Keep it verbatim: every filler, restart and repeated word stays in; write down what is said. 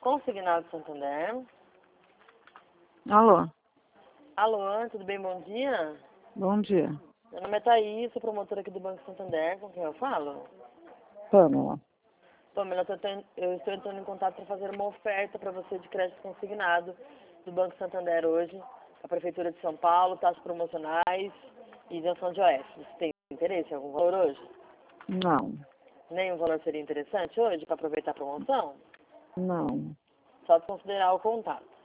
Consignado Santander. Alô? Alô, tudo bem? Bom dia. Bom dia. Meu nome é Thaís, sou promotora aqui do Banco Santander, com quem eu falo? Pamela. Pamela, eu, tô, eu estou entrando em contato para fazer uma oferta para você de crédito consignado do Banco Santander hoje, a Prefeitura de São Paulo, taxas promocionais e isenção de O F. Você tem interesse em algum valor hoje? Não. Nenhum valor seria interessante hoje para aproveitar a promoção? Não. Só desconsiderar o contato.